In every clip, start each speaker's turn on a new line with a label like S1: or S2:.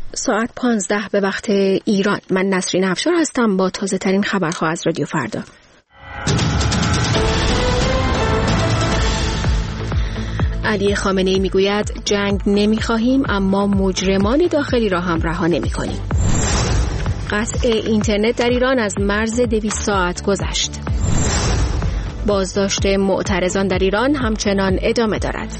S1: ساعت 15 به وقت ایران. من نسرین افشار هستم با تازه ترین خبرها از رادیو فردا. علی خامنه‌ای میگوید جنگ نمیخواهیم اما مجرمان داخلی را هم رها نمی‌کنیم. قطع اینترنت در ایران از مرز 200 ساعت گذشت. بازداشت معترضان در ایران همچنان ادامه دارد.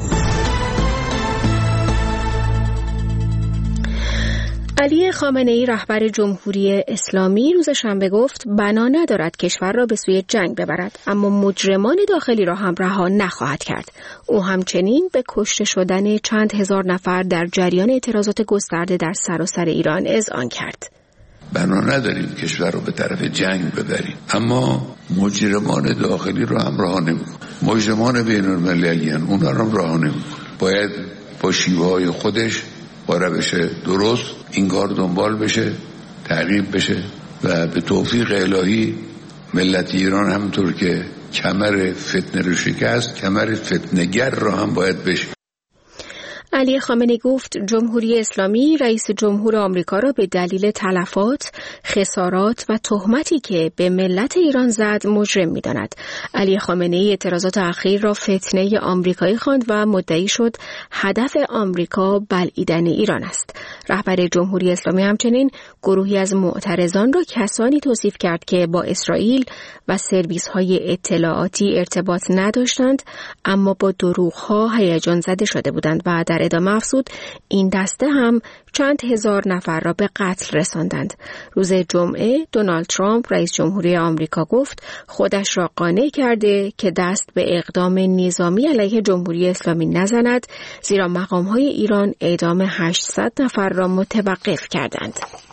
S1: علی خامنه‌ای رهبر جمهوری اسلامی روز شنبه گفت بنا ندارد کشور را به سوی جنگ ببرد، اما مجرمان داخلی را هم رها نخواهد کرد. او همچنین به کشته شدن چند هزار نفر در جریان اعتراضات گسترده در سراسر ایران اذعان کرد.
S2: بنا نداریم کشور رو به طرف جنگ ببریم، اما مجرمان داخلی رو هم رها نمی‌کنیم. مجرمان بین‌المللی اونا رو هم رها نمی‌کنیم. باید با شیوه‌های خودش، با روش درست این کار دنبال بشه، تعقیب بشه و به توفیق الهی ملت ایران همونطور که کمر فتنه رو شکست، کمر فتنه‌گر رو هم باید بشه.
S1: علی خامنه‌ای گفت جمهوری اسلامی رئیس جمهور آمریکا را به دلیل تلفات، خسارات و تهمتی که به ملت ایران زد مجرم می‌داند. علی خامنه‌ای اعتراضات اخیر را فتنه آمریکایی خواند و مدعی شد هدف آمریکا بلعیدن ایران است. رهبر جمهوری اسلامی همچنین گروهی از معترضان را کسانی توصیف کرد که با اسرائیل و سرویس‌های اطلاعاتی ارتباط نداشتند اما با دروغ‌ها هیجان زده شده بودند و در ادامه افزود این دسته هم چند هزار نفر را به قتل رساندند. روز جمعه دونالد ترامپ رئیس جمهوری آمریکا گفت خودش را قانع کرده که دست به اقدام نظامی علیه جمهوری اسلامی نزند، زیرا مقام‌های ایران اعدام 800 نفر را متوقف کردند.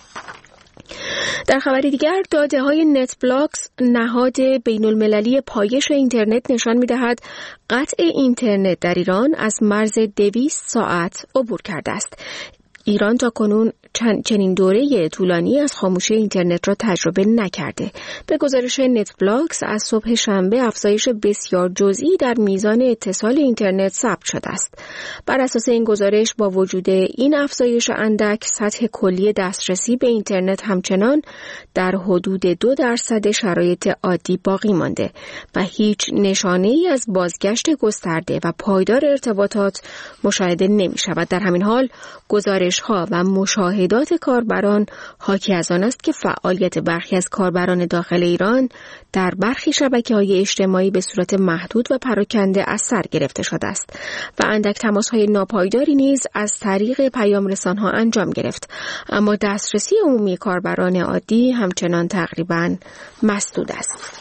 S1: در خبری دیگر داده‌های نتبلاکس نهاد بین‌المللی پایش اینترنت نشان می‌دهد قطع اینترنت در ایران از مرز 200 ساعت عبور کرده است. ایران تاکنون چنین دوره طولانی از خاموشی اینترنت را تجربه نکرده. به گزارش نتبلاکس از صبح شنبه افزایش بسیار جزئی در میزان اتصال اینترنت ثبت شده است. بر اساس این گزارش با وجود این افزایش اندک، سطح کلی دسترسی به اینترنت همچنان در حدود 2% شرایط عادی باقی مانده و هیچ نشانه‌ای از بازگشت گسترده و پایدار ارتباطات مشاهده نمی‌شود. در همین حال گزارش‌ها و مشاهدات کاربران حاکی از آن است که فعالیت برخی از کاربران داخل ایران در برخی شبکه‌های اجتماعی به صورت محدود و پراکنده از سر گرفته شده است و اندک تماس‌های ناپایداری نیز از طریق پیام‌رسان‌ها انجام گرفت، اما دسترسی عمومی کاربران عادی همچنان تقریباً مسدود است.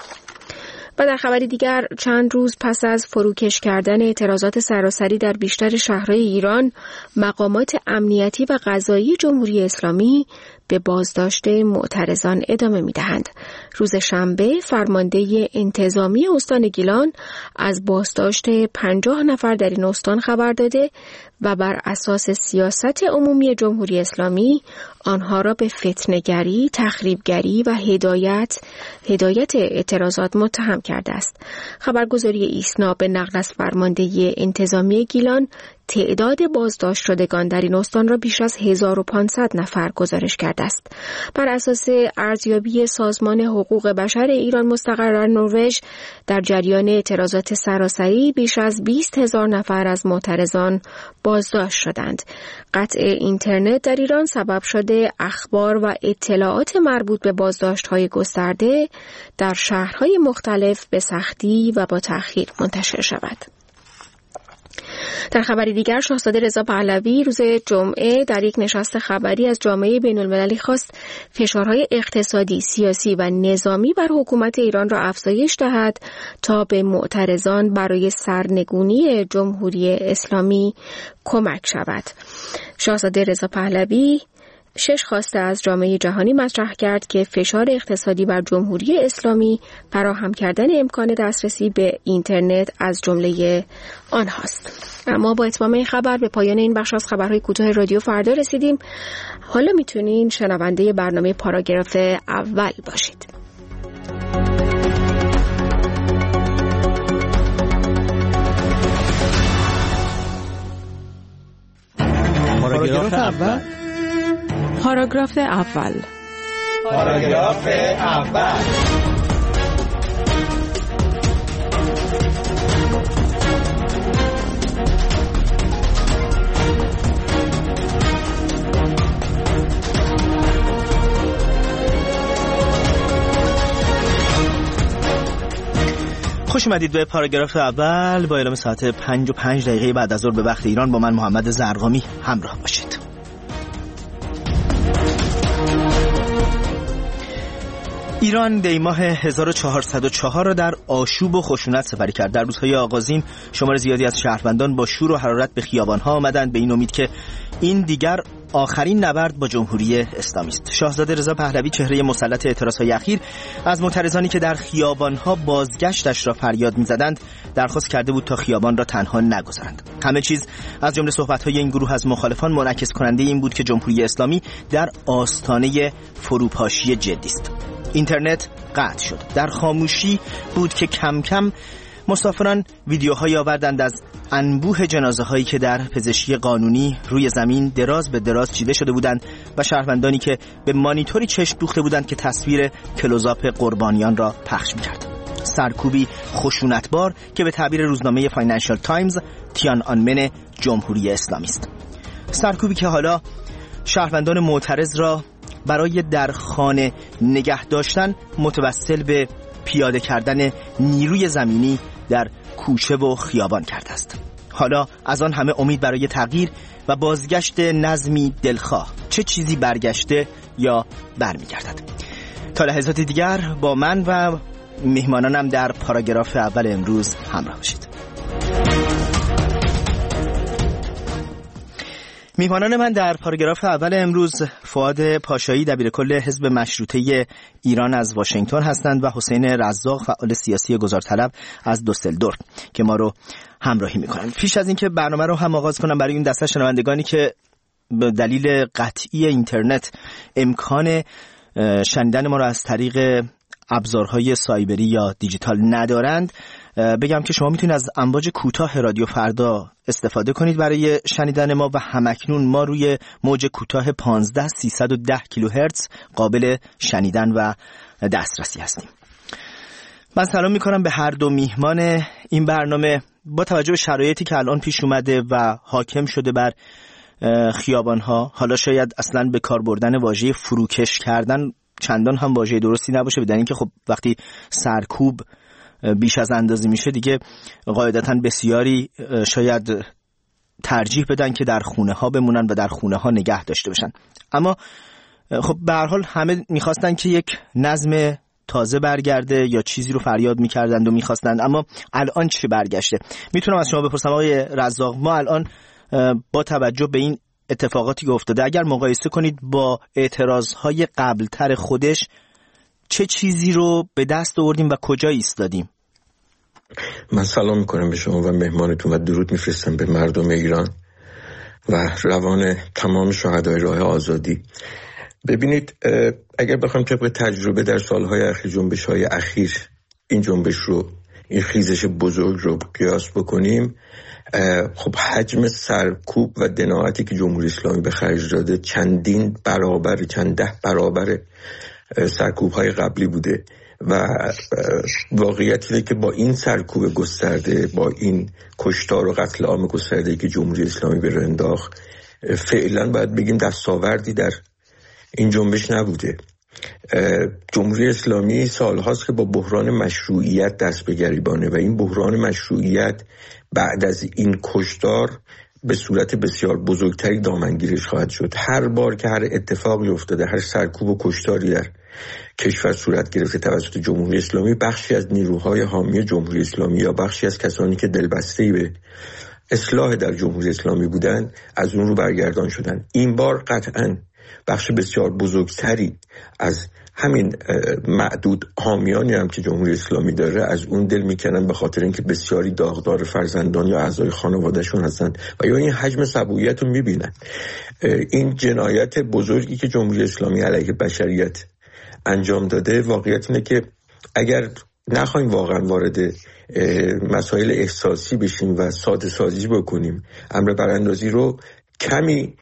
S1: و در خبری دیگر چند روز پس از فروکش کردن اعتراضات سراسری در بیشتر شهرهای ایران، مقامات امنیتی و قضایی جمهوری اسلامی به بازداشت معترضان ادامه می‌دهند. روز شنبه فرمانده انتظامی استان گیلان از بازداشت 50 نفر در این استان خبر داده و بر اساس سیاست عمومی جمهوری اسلامی آنها را به فتنه‌گری، تخریبگری و هدایت اعتراضات متهم کرده است. خبرگزاری ایسنا به نقل از فرمانده انتظامی گیلان تعداد بازداشت شدگان در این استان را بیش از 1500 نفر گزارش کرده است. بر اساس ارزیابی سازمان حقوق بشر ایران مستقر در نروژ، در جریان اعتراضات سراسری بیش از 20,000 نفر از معترضان بازداشت شدند. قطع اینترنت در ایران سبب شده اخبار و اطلاعات مربوط به بازداشت‌های گسترده در شهرهای مختلف به سختی و با تأخیر منتشر شود. در خبری دیگر شاهزاده رضا پهلوی روز جمعه در یک نشست خبری از جامعه بین‌المللی خواست فشارهای اقتصادی، سیاسی و نظامی بر حکومت ایران را افزایش دهد تا به معترضان برای سرنگونی جمهوری اسلامی کمک شود. شاهزاده رضا پهلوی 6 خواسته از جامعه جهانی مطرح کرد که فشار اقتصادی بر جمهوری اسلامی فراهم کردن امکان دسترسی به اینترنت از جمله آنهاست. اما با اتمام این خبر به پایان این بخش از خبرهای کوتاه رادیو فردا رسیدیم. حالا میتونین شنونده برنامه پاراگراف اول باشید.
S3: پاراگراف اول. پاراگراف اول.
S4: پاراگراف اول.
S5: خوش اومدید به پاراگراف اول. با اعلام ساعت 5:05 بعد از ظهر به وقت ایران با من محمد زرقامی همراه باشید. ایران دی ماه 1404 را در آشوب و خشونت سپری کرد. در روزهای آغازین شمار زیادی از شهروندان با شور و حرارت به خیابان‌ها آمدند به این امید که این دیگر آخرین نبرد با جمهوری اسلامی است. شاهزاده رضا پهلوی چهره مسلط اعتراضهای اخیر از معترضانی که در خیابان‌ها بازگشتش را فریاد می‌زدند درخواست کرده بود تا خیابان را تنها نگذارند. همه چیز از جمله صحبت‌های این گروه از مخالفان منعکس کننده این بود که جمهوری اسلامی در آستانه فروپاشی جدی است. اینترنت قطع شد. در خاموشی بود که کم کم مسافران ویدیوهایی آوردند از انبوه جنازه هایی که در پزشکی قانونی روی زمین دراز به دراز چیده شده بودند و شهروندانی که به مانیتوری چشم دوخته بودند که تصویر کلوزآپ قربانیان را پخش می‌کرد. سرکوبی خشونتبار که به تعبیر روزنامه فاینانشال تایمز تیان‌آنمن جمهوری اسلامی است. سرکوبی که حالا شهروندان معترض را برای در خانه نگه داشتن متوسل به پیاده کردن نیروی زمینی در کوچه و خیابان کرده است. حالا از آن همه امید برای تغییر و بازگشت نظمی دلخواه، چه چیزی برگشته یا برمیگردد. تا لحظات دیگر با من و مهمانانم در پاراگراف اول امروز همراه باشید. میهمانان من در پاراگراف اول امروز فؤاد پاشایی دبیرکل حزب مشروطه ایران از واشنگتن هستند و حسین رزاق فعال سیاسی گذارطلب از دوسلدورف که ما رو همراهی میکنند. پیش از اینکه برنامه رو هم آغاز کنم برای این دسته شنوندگانی که به دلیل قطعی اینترنت امکان شنیدن ما رو از طریق ابزارهای سایبری یا دیجیتال ندارند بگم که شما میتونید از امواج کوتاه رادیو فردا استفاده کنید برای شنیدن ما و همکنون ما روی موج کوتاه 15310 کیلوهرتز قابل شنیدن و دسترسی هستیم. من سلام میکنم به هر دو میهمان این برنامه. با توجه به شرایطی که الان پیش اومده و حاکم شده بر خیابانها، حالا شاید اصلا به کار بردن واژه فروکش کردن چندان هم واژه درستی نباشه، بدن اینکه خب وقتی سرکوب بیش از اندازه میشه دیگه قاعدتاً بسیاری شاید ترجیح بدن که در خونه ها بمونن و در خونه ها نگه داشته بشن. اما خب به هر حال همه میخواستن که یک نظم تازه برگرده یا چیزی رو فریاد میکردند و میخواستند، اما الان چی برگشته؟ میتونم از شما بپرسم آقای رزاق، ما الان با توجه به این اتفاقاتی که افتاده اگر مقایسه کنید با اعتراضهای قبلتر خودش چه چیزی رو به دست آوردیم و کجا ایستادیم؟
S6: من سلام میکنم به شما و مهمانتون و درود میفرستم به مردم ایران و روان تمام شهدای راه آزادی. ببینید، اگر بخوایم طبق تجربه در سالهای اخیر، جنبش‌های اخیر، این جنبش رو، این خیزش بزرگ رو قیاس بکنیم، خب حجم سرکوب و دناعتی که جمهوری اسلامی به خرج داده چند ده برابر سرکوب‌های قبلی بوده و واقعیت اینه که با این سرکوب گسترده، با این کشتار و قتل عام گسترده که جمهوری اسلامی به راه انداخت، فعلا باید بگیم دستاوردی در این جنبش نبوده. جمهوری اسلامی سالهاست که با بحران مشروعیت دست به گریبانه و این بحران مشروعیت بعد از این کشتار به صورت بسیار بزرگتری دامنگیرش خواهد شد. هر بار که هر اتفاقی افتاده، هر سرکوب و کشتاری در کشور صورت گرفته توسط جمهوری اسلامی، بخشی از نیروهای حامی جمهوری اسلامی یا بخشی از کسانی که دلبسته‌ای به اصلاح در جمهوری اسلامی بودند از اون رو برگردان شدن. این بار قطعاً بخش بسیار بزرگتری از همین معدود حامیانی هم که جمهوری اسلامی داره از اون دل میکنن، به خاطر اینکه بسیاری داغدار فرزندان یا اعضای خانوادهشون هستن و یا این حجم سبویت رو میبینن. این جنایت بزرگی که جمهوری اسلامی علیه بشریت انجام داده، واقعیت اینه که اگر نخواهیم واقعا وارد مسائل احساسی بشیم و ساده سازی بکنیم، امر براندازی رو کمی